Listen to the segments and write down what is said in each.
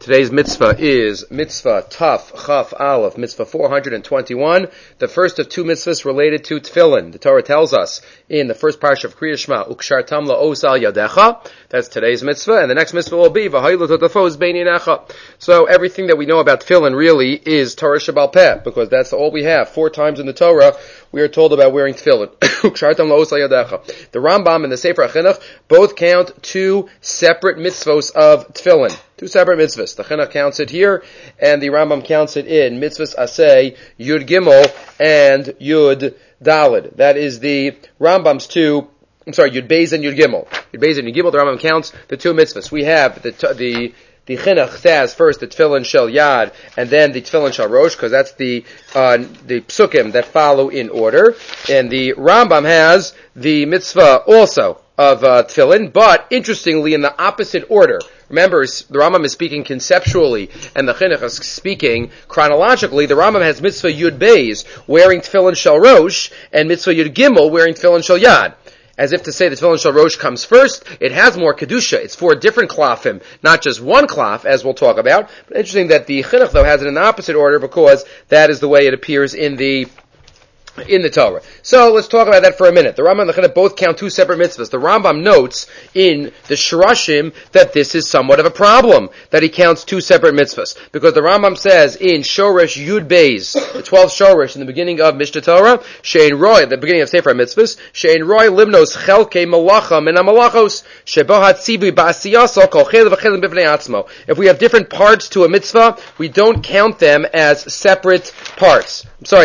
Today's mitzvah is mitzvah Taf Chaf Aleph, mitzvah 421, the first of two mitzvahs related to tefillin. The Torah tells us in the first parsha of Kriya Shema, Ukshartam la'os al yadecha. That's today's mitzvah, and the next mitzvah will be V'haylu totafos bein yinecha. So everything that we know about tefillin really is Torah Shebal Peh, because that's all we have. 4 times in the Torah we are told about wearing tefillin. Ukshartam la'os al yadecha. The Rambam and the Sefer HaChinuch both count 2 separate mitzvos of tefillin. 2 separate mitzvahs. The Chinuch counts it here, and the Rambam counts it in mitzvahs Aseh, Yud Gimel, and Yud Daled. That is the Rambam's Yud Beis and Yud Gimel. Yud Beis and Yud Gimel, the Rambam counts the 2 mitzvahs. We have the Chinuch says first the Tefillin Shel Yad, and then the Tefillin Shel Rosh, because that's the psukim that follow in order. And the Rambam has the mitzvah also of tefillin, but interestingly in the opposite order. Remember, the Rambam is speaking conceptually, and the Chinuch is speaking chronologically. The Rambam has mitzvah Yud Beis, wearing tefillin Shel Rosh, and mitzvah Yud Gimel, wearing tefillin Shel Yad. As if to say the tefillin Shel Rosh comes first. It has more kedusha. It's 4 different klafim, not just one klaf, as we'll talk about. But interesting that the Chinuch, though, has it in the opposite order, because that is the way it appears in the Torah. So let's talk about that for a minute. The Rambam and the Chinuch both count 2 separate mitzvahs. The Rambam notes in the Shirashim that this is somewhat of a problem, that he counts 2 separate mitzvahs. Because the Rambam says in Shoresh Yud Beis, the 12th Shoresh in the beginning of Mishnah Torah, Shein Roy, the beginning of Sefer HaMitzvahs, Shein Roy limnos chelkei malacha min ha-malachos, shebo ha-tzibui ba'asiyaso kol chelev v'chelev b'fnei atzmo. If we have different parts to a mitzvah, we don't count them as separate parts. I'm sorry,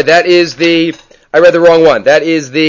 I read the wrong one. That's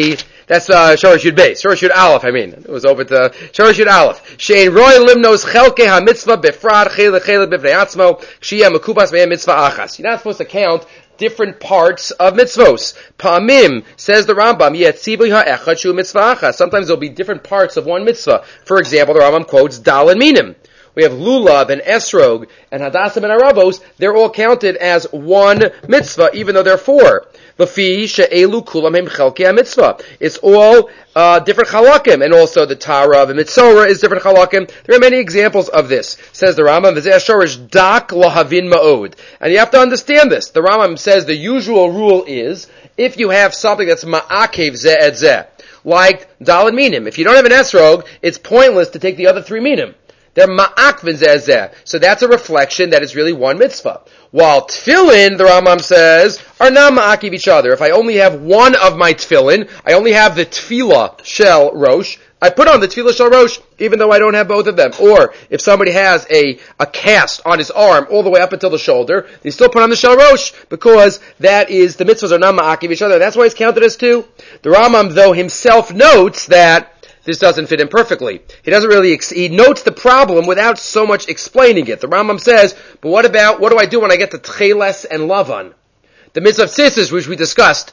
Shoresh Yud Beis. Shoresh Yud Aleph, It was over to Shoresh Yud Aleph. Shein Roy limnos chelkei ha-mitzvah befrad chelev b'fnei atzmo, k'shiyah mekubas me'em mitzvah achas. You're not supposed to count different parts of mitzvos. Pa'amim, says the Rambam, yetzibui ha'echad shu mitzvah achas. Sometimes there'll be different parts of one mitzvah. For example, the Rambam quotes Dal and Minim. We have Lulav and Esrog and Hadassah and Arabos. They're all counted as one mitzvah, even though they're 4. L'fi she'elu kulam hem chelkei mitzvah. It's all different chalakim, and also the Tara of the Mitzorah is different chalakim. There are many examples of this. Says the Rambam, v'zeh shorish dak lahavin ma'od. And you have to understand this. The Rambam says the usual rule is, if you have something that's ma'akev zeh et zeh, like Daled Minim, if you don't have an Esrog, it's pointless to take the other 3 Minim. They're ma'akvin zeh. So that's a reflection that it's really one mitzvah. While tefillin, the Rambam says, are not ma'akiv each other. If I only have one of my tefillin, I only have the tefillah shel rosh, I put on the tefillah shel rosh, even though I don't have both of them. Or, if somebody has a cast on his arm all the way up until the shoulder, they still put on the shel rosh, because that is, the mitzvahs are not ma'akiv each other. That's why it's counted as 2. The Rambam, though, himself notes that this doesn't fit in perfectly. He notes the problem without so much explaining it. The Rambam says, but what do I do when I get to Tcheles and Lavan? The mitzvah of tzitzis, which we discussed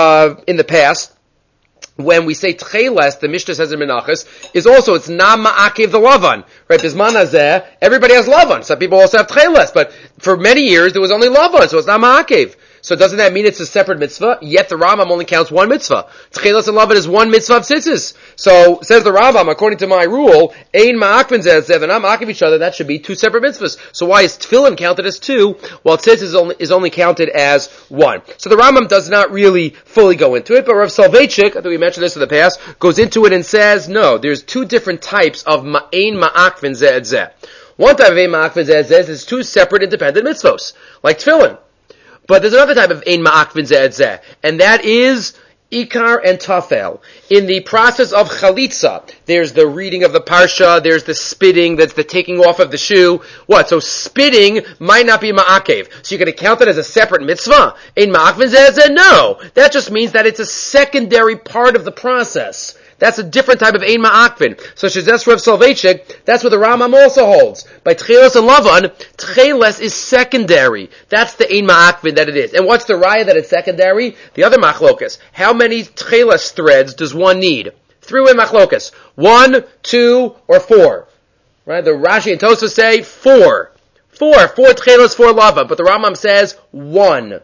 in the past, when we say Tcheles, the Mishnah says in Menachos, it's not ma'akev the Lavan. Right? Bisman hazeh, everybody has Lavan. Some people also have Tcheles, but for many years there was only Lavan, so it's not ma'akev. So doesn't that mean it's a separate mitzvah? Yet the Rambam only counts 1 mitzvah. Tchelas and Lavan is 1 mitzvah of tzitzis. So, says the Rambam, according to my rule, ein ma'akvin zeh, they're not ma'akiv each other, that should be 2 separate mitzvahs. So why is tefillin counted as 2, while tzitzis is only counted as 1? So the Rambam does not really fully go into it, but Rav Soloveitchik, I think we mentioned this in the past, goes into it and says, no, there's 2 different types of ein ma'akvin zeh. One type of ein ma'akvin zeh is 2 separate independent mitzvos, like tefillin. But there's another type of ein ma'akvin zeh, and that is ikar and tafel. In the process of chalitza, there's the reading of the parsha, there's the spitting, that's the taking off of the shoe. So spitting might not be ma'akev. So you're going to count it as a separate mitzvah? Ein ma'akvin zeh? No. That just means that it's a secondary part of the process. That's a different type of ein ma'akvin. So Shezes Rav Soloveitchik, that's what the Rambam also holds. By Tcheles and Lavan, Tcheles is secondary. That's the ein ma'akvin that it is. And what's the raya that it's secondary? The other machlokas. How many Tcheles threads does one need? 3-way machlokas. 1, 2, or 4. Right? The Rashi and Tosfos say 4. 4 Tcheles, 4 Lavan. But the Rambam says 1.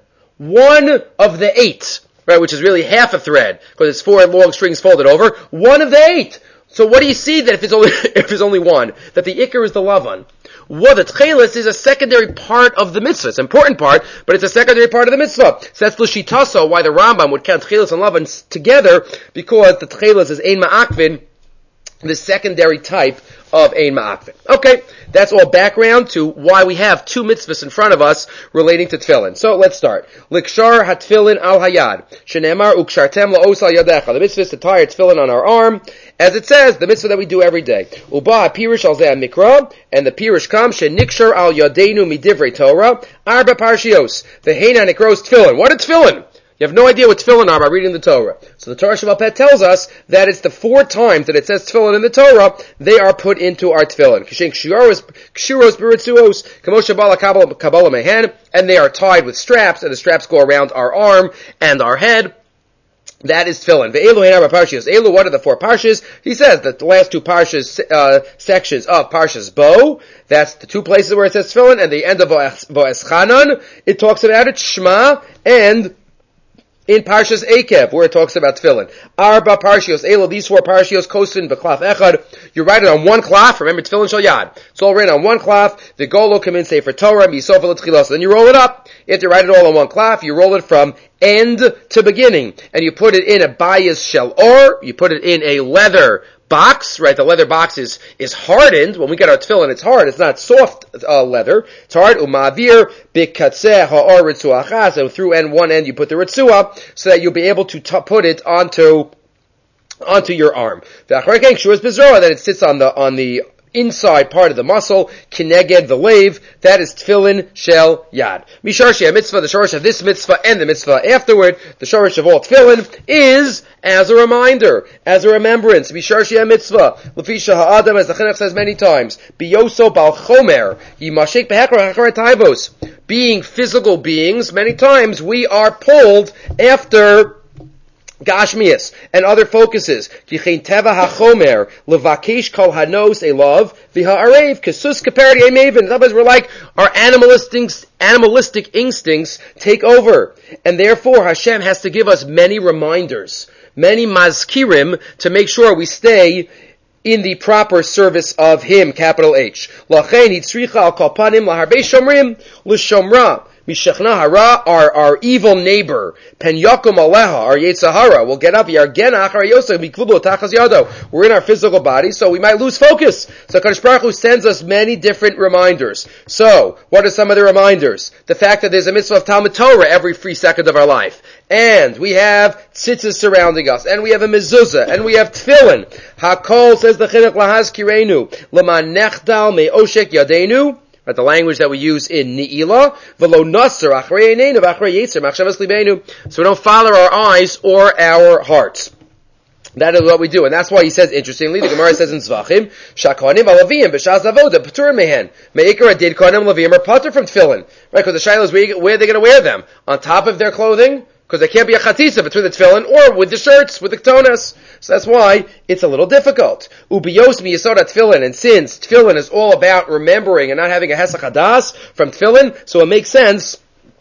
1 of the 8. Right, which is really half a thread, because it's 4 long strings folded over. 1 of the 8. So what do you see that if it's only 1? That the ikar is the lavan. What the tchelis is a secondary part of the mitzvah. It's an important part, but it's a secondary part of the mitzvah. So that's l'shitaso, why the Rambam would count tchelis and lavan together, because the tchelis is ein ma'akvin, the secondary type of ein ma'akvin. Okay, that's all background to why we have two mitzvahs in front of us relating to tefillin. So let's start. Likshar hatfillin al hayad. Shenemar ukshartem la'os al yadecha. The mitzvah is to tie tefillin on our arm, as it says, the mitzvah that we do every day. Uba pirish al zeh mikra, and the pirish comes shenikshar al yadeinu midivrei Torah. Arba parshios. Veheina nikros tefillin. What is tefillin? You have no idea what tefillin are by reading the Torah. So the Torah Shabbat Pet tells us that it's the 4 times that it says tefillin in the Torah, they are put into our tefillin. And they are tied with straps, and the straps go around our arm and our head. That is tefillin. Elu, what are the 4 parshas? He says that the last 2 parshas, sections of Parshas Bo, that's the 2 places where it says tefillin, and the end of Bo'eschanan, it talks about it, Shema, and in Parshas Ekev, where it talks about tefillin. Arba parshios, elo, these 4 parshios, kosin v'klaf echad. You write it on one cloth. Remember, tefillin shal yad. It's all written on one cloth. The golo come in Sefer Torah, misofa l'tchilos. Then you roll it up. You have to write it all on one cloth. You roll it from end to beginning. And you put it in a bayis shel or. You put it in a leather box, right? The leather box is hardened. When we get our tefillin, it's hard. It's not soft leather. It's hard. Umavir bikatzeh ha'or ritzuachas. And through one end you put the ritzua, so that you'll be able to put it onto your arm. Then it sits on the inside part of the muscle, kineged, the lave, that is tefillin shel yad. Misharshi mitzvah, the shorish of this mitzvah and the mitzvah afterward, the shorish of all tefillin is as a reminder, as a remembrance. Misharshi mitzvah, lefisha ha'adam, as the Chinuch says many times, biyoso bal chomer, yimashek behekra hakaret taivos. Being physical beings, many times we are pulled after Gashmias and other focuses. Kichin teva hachomer levakesh kol hanos elav v'ha'arev kesus kaperdi emavin. Otherwise, we're like our animalistic instincts take over, and therefore Hashem has to give us many reminders, many mazkirim, to make sure we stay in the proper service of Him. Capital H. Lachein hitzricha al kol panim laharbe shomrim l'shomra. Mishachna hara, our evil neighbor, pen yakum aleha, our yetzahara, will get up, yargena achar yosef, miklubo tachas yado. We're in our physical body, so we might lose focus. So Kadosh Baruch Hu sends us many different reminders. So, what are some of the reminders? The fact that there's a mitzvah of Talmud Torah every free second of our life. And we have tzitzis surrounding us, and we have a mezuzah, and we have tefillin. Hakol, says the Chinuch, lahazkirenu, leman nechdal me'oshek yadeinu. Right, the language that we use in Ni'ila, v'lo nasser achrei eineinu v'achrei yetzer machshavas libeinu. So we don't follow our eyes or our hearts. That is what we do, and that's why he says, interestingly, the Gemara says in Zvachim, Shakonim alavim b'shaz avoda p'turim mehen. Me'ikar adid konim lavim are patur from tefillin. Right, because the shaila is where are they going to wear them? On top of their clothing? Because there can't be a chatisa between the tefillin or with the shirts, with the ketonas. So that's why it's a little difficult. Ubiyos miyasod tefillin, and since tefillin is all about remembering and not having a hesach hadas from tefillin, so it makes sense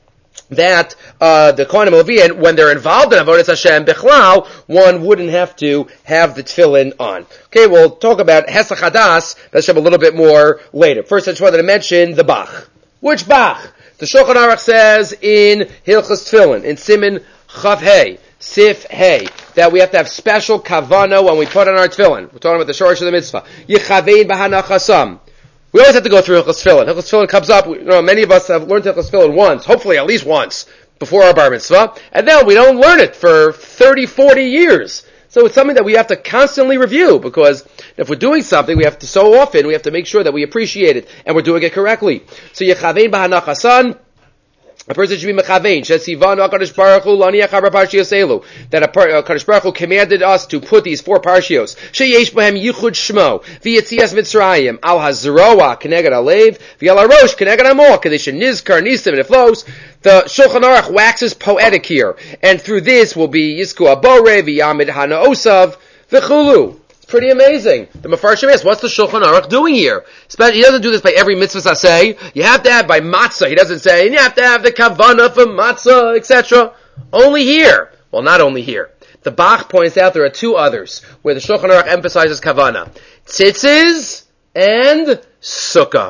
that the Kohanim Levian, when they're involved in Avodas Hashem Bichlal, one wouldn't have to have the tefillin on. Okay, we'll talk about hesach hadas, that's a little bit more later. First, I just wanted to mention the Bach. Which Bach? The Shulchan Aruch says in Hilchos Tefillin, in Siman Chav Hey, Sif Hey, that we have to have special kavana when we put on our tefillin. We're talking about the shorish of the mitzvah. Yichavein b'hanachasam. We always have to go through Hilchos Tefillin. Hilchos Tefillin comes up, many of us have learned Hilchos Tefillin once, hopefully at least once, before our bar mitzvah, and then we don't learn it for 30, 40 years. So it's something that we have to constantly review, because if we're doing something, we have to make sure that we appreciate it, and we're doing it correctly. So Yechavein b'hanachasan, a person should be mechavein. Shesivanu HaKadosh Baruch Hu laniach harba parshios elu. That HaKadosh Baruch Hu commanded us to put these 4 parshios. Sheyesh bohem yichud shmo v'yetzias Mitzrayim al hazroa keneged alev v'yal harosh keneged amor kadesh nizkar nisim, and it flows. The Shulchan Aruch waxes poetic here, and through this will be Yisku Abore v'yamid hanaosav v'chulu. Pretty amazing. The Mefarshim asks, what's the Shulchan Aruch doing here? He doesn't do this by every mitzvah saseh. You have to have by matzah. He doesn't say, and you have to have the kavanah for matzah, etc. Only here. Well, not only here. The Bach points out there are 2 others where the Shulchan Aruch emphasizes kavanah. Tzitzis and sukkah.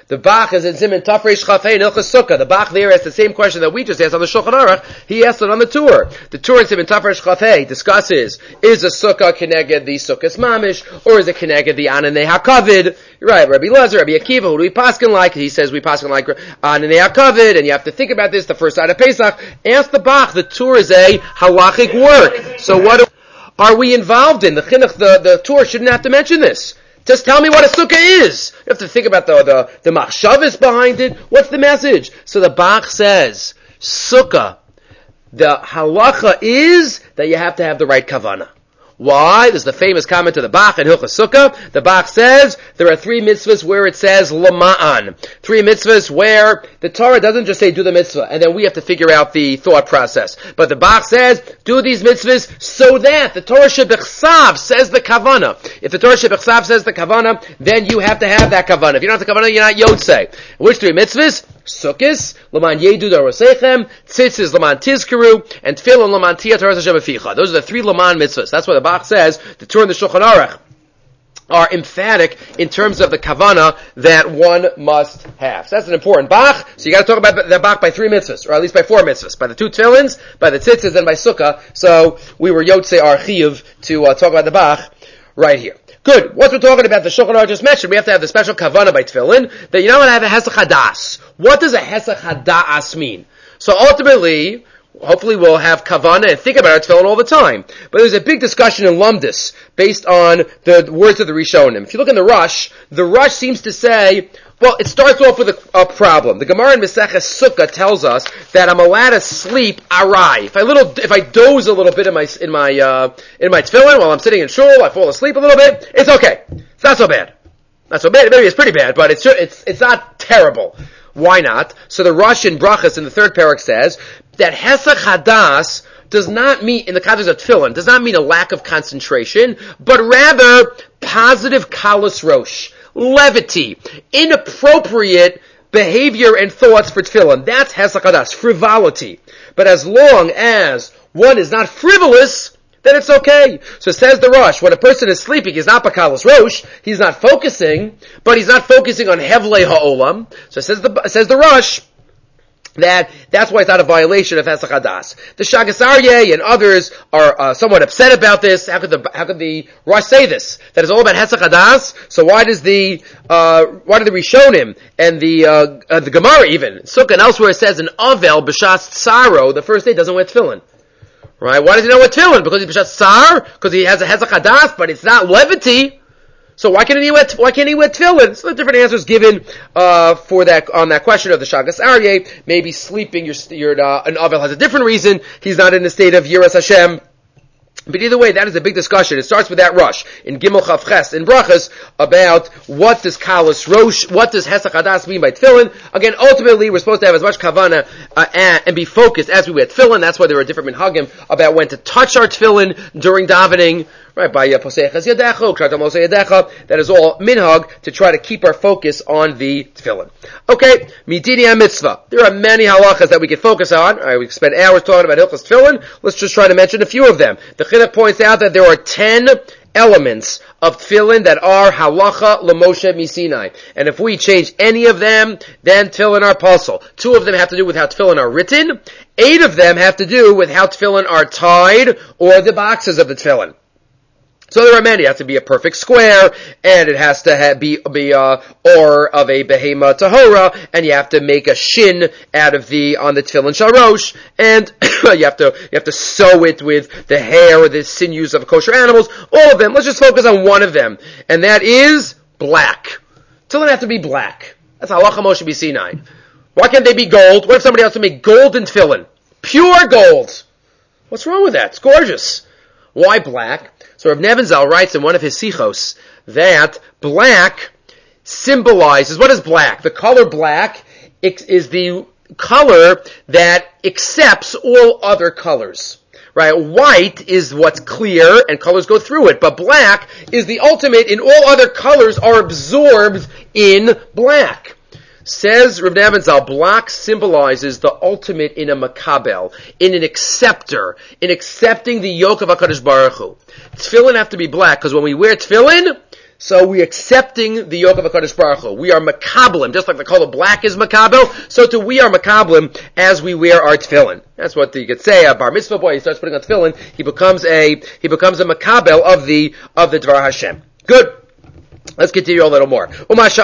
The Bach is in Siman Tafresh Chafei in Hilchos Sukkah. The Bach there asks the same question that we just asked on the Shulchan Aruch. He asked it on the Tur. The Tur in Siman Tafresh Chafei discusses, is a Sukkah keneged the Sukkah's Mamish, or is it keneged the Ananei HaKavid? You're right, Rabbi Lezer, Rabbi Akiva, who do we paskin like? He says we paskin like Ananei HaKavid, and you have to think about this the first side of Pesach. Ask the Bach. The Tur is a halachic work. So what are we involved in? The Chinuch, the Tur shouldn't have to mention this. Just tell me what a sukkah is. You have to think about the machshavos behind it. What's the message? So the Bach says, sukkah, the halacha is that you have to have the right kavanah. Why? There's the famous comment to the Bach in Hilchos Sukkah. The Bach says there are 3 mitzvahs where it says lama'an. 3 mitzvahs where the Torah doesn't just say do the mitzvah, and then we have to figure out the thought process. But the Bach says do these mitzvahs so that the Torah shebechsav says the kavanah. If the Torah shebechsav says the kavanah, then you have to have that kavanah. If you don't have the kavanah, you're not yotzei. Which 3 mitzvahs? Sukkis, Laman Yedu Darosechem, Tzitzis, Laman Tizkeru, and Tefillin, Laman Tiyat Haras Hashem Aficha. Those are the 3 Laman mitzvahs. That's why the Bach says the Torah and the Shulchan Aruch are emphatic in terms of the kavanah that one must have. So that's an important Bach. So you got to talk about the Bach by 3 mitzvahs, or at least by 4 mitzvahs, by the 2 tefillins, by the tzitzis, and by sukkah. So we were yotzei our chiyuv to talk about the Bach right here. Good. Once we're talking about the Shulchan Aruch just mentioned, we have to have the special kavanah by tefillin, that you know what, I have a hesach hadas. What does a hesach hadas mean? So ultimately, hopefully we'll have kavanah and think about our tefillin all the time. But there's a big discussion in Lumdis based on the words of the Rishonim. If you look in the Rush seems to say, well, it starts off with a problem. The Gemara in Maseches Sukkah tells us that I'm allowed to sleep arai. If I doze a little bit in my tefillin while I'm sitting in shul, I fall asleep a little bit, it's okay. It's not so bad. Not so bad. Maybe it's pretty bad, but it's not terrible. Why not? So the Rush in Brachas in the 3rd parak says that hesach hadas does not mean, in the context of tefillin, does not mean a lack of concentration, but rather positive kalos rosh, levity, inappropriate behavior and thoughts for tefillin. That's hesach hadas, frivolity. But as long as one is not frivolous, then it's okay. So says the Rush, when a person is sleeping, he's not bakalos rosh, he's not focusing, but he's not focusing on hevlei ha'olam. So says the Rush, that's why it's not a violation of hesach hadas. The Shagas Aryeh and others are somewhat upset about this. How could the Rush say this? That it's all about hesach hadas. So why did the Rishonim and the Gemara even Sukkah and elsewhere says an Avel b'shas tsaro the first day doesn't wear tefillin? Right? Why does he not wear tefillin? Because he's b'shas tsar? Because he has a hesach hadas, but it's not levity. So why can't he wear tefillin? So the different answers given for that on that question of the Shagas Aryeh. Maybe sleeping, an Avel has a different reason. He's not in the state of Yiras Hashem. But either way, that is a big discussion. It starts with that Rush in Gimel Chav Ches in Brachas about what does kalos rosh, what does hesach hadas mean by tefillin. Again, ultimately, we're supposed to have as much kavanah and be focused as we wear tefillin. That's why there are different minhagim about when to touch our tefillin during davening. Right, by Poseichas Yadecha, Kshatam Osei Yadecha, that is all minhag to try to keep our focus on the tefillin. Okay, Midini Mitzvah. There are many halachas that we can focus on. All right, we can spend hours talking about Hilchos Tefillin. Let's just try to mention a few of them. The Chinuch points out that there are 10 elements of tefillin that are halacha l'Moshe Misinai. And if we change any of them, then tefillin are puzzle. 2 of them have to do with how tefillin are written. 8 of them have to do with how tefillin are tied or the boxes of the tefillin. So there are many. It has to be a perfect square, and it has to be or of a behema tahora, and you have to make a shin out of on the tefillin sharosh, and you have to sew it with the hair or the sinews of kosher animals. All of them. Let's just focus on one of them, and that is black. Tefillin have to be black. That's halacha Moshe B'Sinai. Why can't they be gold? What if somebody else to make golden tefillin? Pure gold. What's wrong with that? It's gorgeous. Why black? So Rav Nevin Zal writes in one of his sichos that black symbolizes, what is black? The color black is the color that accepts all other colors. Right? White is what's clear and colors go through it, but black is the ultimate, and all other colors are absorbed in black. Says Rav Nevin Zal, black symbolizes the ultimate in a makabel, in an acceptor, in accepting the yoke of HaKadosh Baruch Hu. Tefillin have to be black, because when we wear tefillin, So we're accepting the yoke of HaKadosh Baruch Hu. We are makablim, just like the color black is makabel, so too we are makablim as we wear our tefillin. That's what you could say. A bar mitzvah boy, he starts putting on tefillin, he becomes a makabel of the Dvar Hashem. Good. Let's continue a little more. A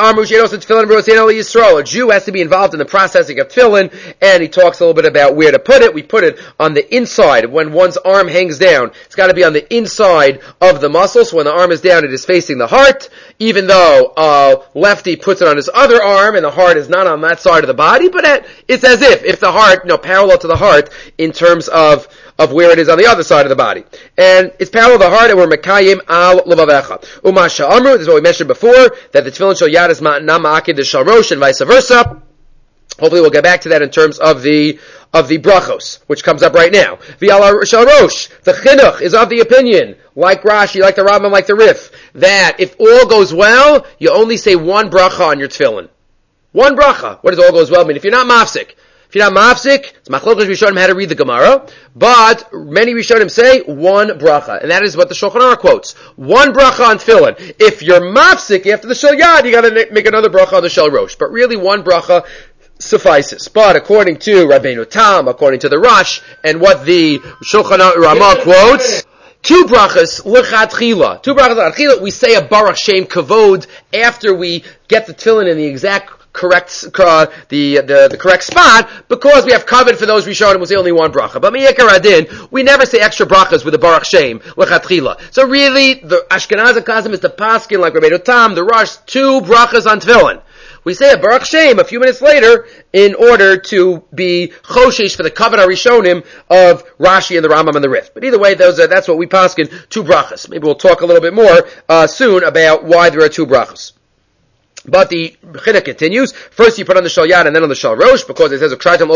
Jew has to be involved in the processing of tefillin, and he talks a little bit about where to put it. We put it on the inside. When one's arm hangs down, it's got to be on the inside of the muscle, so when the arm is down, it is facing the heart, even though lefty puts it on his other arm, and the heart is not on that side of the body, but it's as if the heart, parallel to the heart, in terms of where it is on the other side of the body. And it's parallel to the heart, and we're mekayim al levavecha. Umasha amru, this is what we mentioned before, that the tefillin shel yad is ma'na ma'akid the shel rosh, and vice versa. Hopefully we'll get back to that in terms of the brachos, which comes up right now. V'al shel rosh, the chinuch is of the opinion, like Rashi, like the Rambam, like the Rif, that if all goes well, you only say one bracha on your tefillin. One bracha. What does all goes well mean? If you're not mafsik, it's machlokas Rishonim how to read the Gemara, but many Rishonim say one bracha, and that is what the Shulchan Aruch quotes. One bracha on tefillin. If you're mafsik after the shel yad, you got to make another bracha on the shel rosh. But really, one bracha suffices. But according to Rabbeinu Tam, according to the Rosh, and what the Shulchan Aruch Ramah quotes, two brachas l'chatchila. Two brachas l'chatchila. We say a Baruch Shem Kavod after we get the tefillin in the exact correct the correct spot, because we have covered for those Rishonim, we'll say only one bracha. But miyekar adin, we never say extra brachas with the Baruch Shem l'chatchila. So really, the Ashkenaz Kazim is the paskin like Rabbeinu Tam, the Rosh, two brachas on tefillin. We say a Baruch Shem a few minutes later in order to be choshesh for the kavod Rishonim of Rashi and the Rambam and the Rif. But either way, that's what we paskin, two brachas. Maybe we'll talk a little bit more soon about why there are two brachas. But the Chida continues. First you put on the shel yad and then on the shel rosh, because it says, and that's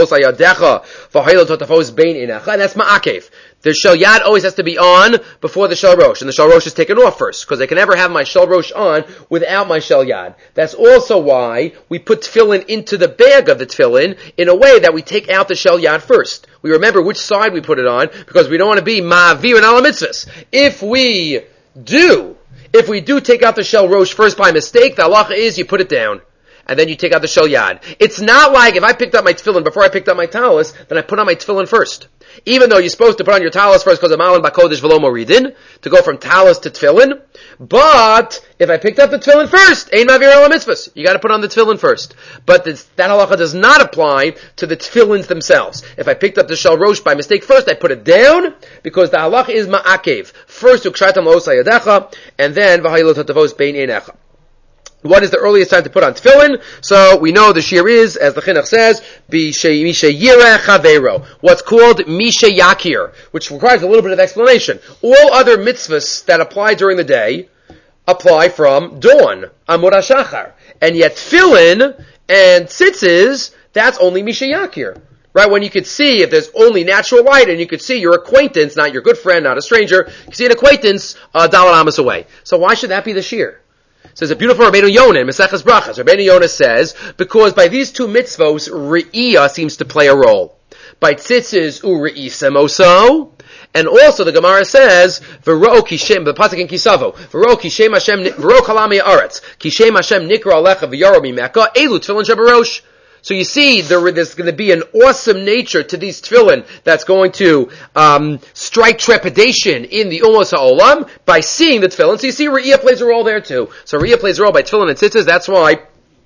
ma'akev. The shel yad always has to be on before the shel rosh, and the shel rosh is taken off first, because I can never have my shel rosh on without my shel yad. That's also why we put tefillin into the bag of the tefillin in a way that we take out the shel yad first. We remember which side we put it on, because we don't want to be ma'avir and ala mitzvahs. If we do take out the shel rosh first by mistake, the halacha is you put it down, and then you take out the shel yad. It's not like if I picked up my tefillin before I picked up my talis, then I put on my tefillin first. Even though you're supposed to put on your talis first because of Malin Bakodesh V'lo Moridin, to go from talis to tefillin. But if I picked up the tefillin first, Ein Mavir Ala Mitzvahs, you got to put on the tefillin first. But that halacha does not apply to the tefillins themselves. If I picked up the shel rosh by mistake first, I put it down because the halacha is ma'akev. First ukshartam lo'osa yadecha, and then v'hayilot hatavos bein einecha. What is the earliest time to put on tefillin? So we know the shir is, as the chinuch says, mishe yireh chaveiro. What's called mishe yakir, which requires a little bit of explanation. All other mitzvahs that apply during the day apply from dawn, amud hashachar, and yet tefillin and tzitzis, that's only mishe yakir. Right, when you could see, if there's only natural light, and you could see your acquaintance, not your good friend, not a stranger, you see an acquaintance, daled amos away. So why should that be the shir? So there's a beautiful Rabbeinu Yonah in Maseches Brachas. Rabbeinu Yonah says, because by these two mitzvos, Re'iyah seems to play a role. By tzitzis, U're'isem oso, and also the Gemara says, V'ro kishem, the pasuk in Kisavo, V'ro kishem Hashem, V'ro kalami ha'aretz, kishem Hashem nikra alecha v'yaro mimeka, elu tefillin shebarosh. So you see, there's going to be an awesome nature to these tefillin that's going to strike trepidation in the Umos HaOlam by seeing the tefillin. So you see, Re'iyah plays a role there too. So Re'iyah plays a role by tefillin and tzitzis. That's why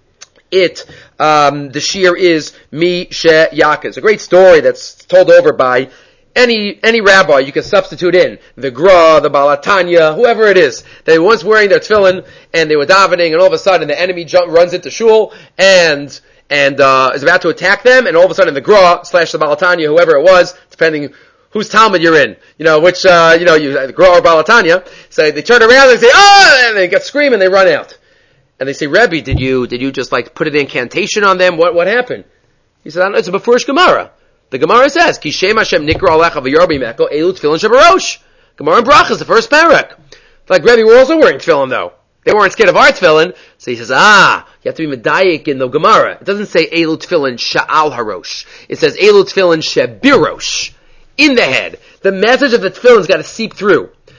the shir is Mi She Yaakov. It's a great story that's told over by any rabbi. You can substitute in the Gra, the Balatanya, whoever it is. They were once wearing their tefillin and they were davening, and all of a sudden the enemy runs into shul and is about to attack them, and all of a sudden the Gra / the Balatanya, whoever it was, depending whose Talmud you're in, which, the Gra or Balatanya, so they turn around and they say, oh, and they get screaming, they run out. And they say, Rebbe, did you just put an incantation on them? What happened? He said, it's a Befurish Gemara. The Gemara says, Kishem Hashem Nikra Alecha V'Yarbi Meko Elu Tefillin Shebarosh. Gemara in Brachas, the first parak. Like, Rebbe, we're also wearing tefillin though. They weren't scared of our tefillin. So he says, you have to be medayik in the Gemara. It doesn't say Elu Tefillin Sha'al Harosh. It says Elu Tefillin Shebirosh. In the head. The message of the tefillin's got to seep through.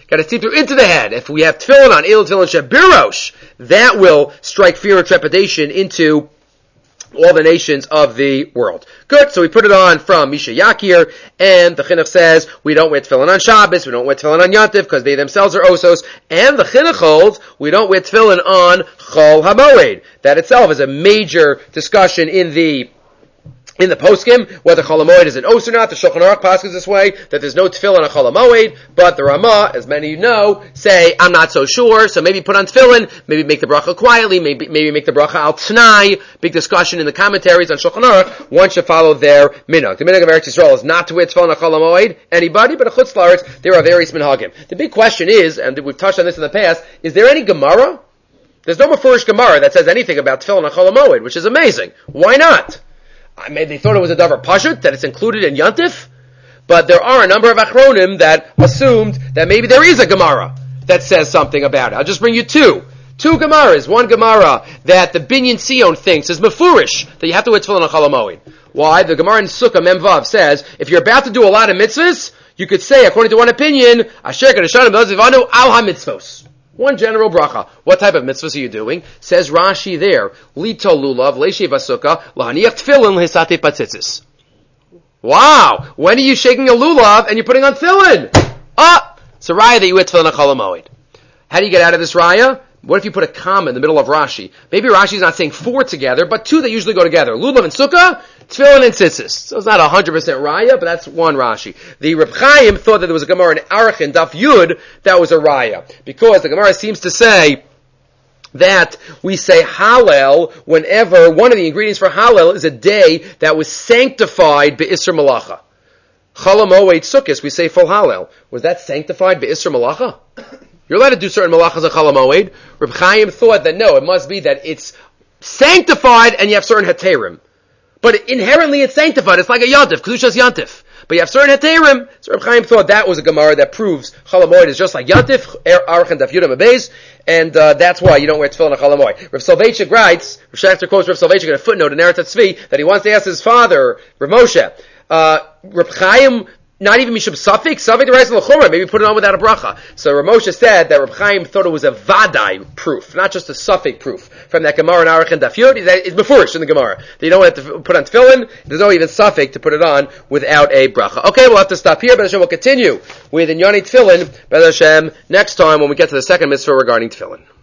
got to see through into the head. If we have tefillin on Elul Tefillin Shebirosh, that will strike fear and trepidation into all the nations of the world. Good, so we put it on from Misha Yakir, and the Chinuch says we don't wear tefillin on Shabbos, we don't wear tefillin on Yantif, because they themselves are osos, and the Chinuch holds we don't wear tefillin on Chol HaMoed. That itself is a major discussion in the poskim, whether Chol HaMoed is an os or not. The Shulchan Aruch passes this way, that there's no tefillin on Chol HaMoed, but the Ramah, as many of you know, say, I'm not so sure, so maybe put on tefillin, maybe make the bracha quietly, maybe make the bracha al t'nai. Big discussion in the commentaries on Shulchan Aruch. One should follow their minhag. The minhag of Eretz Yisrael is not to wear tefillin on Chol HaMoed, anybody, but a chutz la'aretz, there are various minhagim. The big question is, and we've touched on this in the past, is there any Gemara? There's no Mefurish Gemara that says anything about tefillin on Chol HaMoed, which is amazing. Why not? They thought it was a davar pashut, that it's included in Yantif, but there are a number of achronim that assumed that maybe there is a Gemara that says something about it. I'll just bring you two Gemaras. One Gemara that the Binyan Sion thinks is mefurish, that you have to wear tefillin on Chol HaMoed. Why? The Gemara in Sukkah Memvav says, if you're about to do a lot of mitzvahs, you could say, according to one opinion, Asher Kadeshanim Belazivanu Al HaMitzvos. One general bracha. What type of mitzvahs are you doing? Says Rashi there, Lito lulav, leishiv asukah, lahaniach tefillin lehisate patzitzis. Wow! When are you shaking a lulav and you're putting on tefillin? It's a raya that you wear tefillin on Chol HaMoed. How do you get out of this raya? What if you put a comma in the middle of Rashi? Maybe Rashi's not saying four together, but two that usually go together. Lulav and sukkah, tefillin and tzitzis. So it's not 100% raya, but that's one Rashi. The Reb Chaim thought that there was a Gemara in Arachin, Daf Yud, that was a raya. Because the Gemara seems to say that we say Hallel whenever one of the ingredients for Hallel is a day that was sanctified be'isr malacha. Chol HaMoed Sukkos, we say full Hallel. Was that sanctified be'isr malacha? You're allowed to do certain malachas on Chol HaMoed. Reb Chaim thought that no, it must be that it's sanctified and you have certain heterim. But inherently it's sanctified. It's like a yantif, Kedushas yantif. But you have certain heterim. So Reb Chaim thought that was a Gemara that proves Chol HaMoed is just like yantif, Aruch and Daf Yud Beis, and that's why you don't wear tefillin on Chol HaMoed. Reb Soloveitchik writes, Reb Schachter quotes Reb Soloveitchik in a footnote in Eretz Tzvi, that he wants to ask his father, Reb Moshe, Reb Chaim, not even Mishum Safik the rice of L'chumra, maybe put it on without a bracha. So Rav Moshe said that Reb Chaim thought it was a vadai proof, not just a Safik proof. From that Gemara in Aruch and Daf Yud, that it's mefurish in the Gemara. That you don't have to put on tefillin, there's no even Safik to put it on without a bracha. Okay, we'll have to stop here, but Hashem will continue with Inyani Tefillin, B'ez Hashem, next time when we get to the second mitzvah regarding tefillin.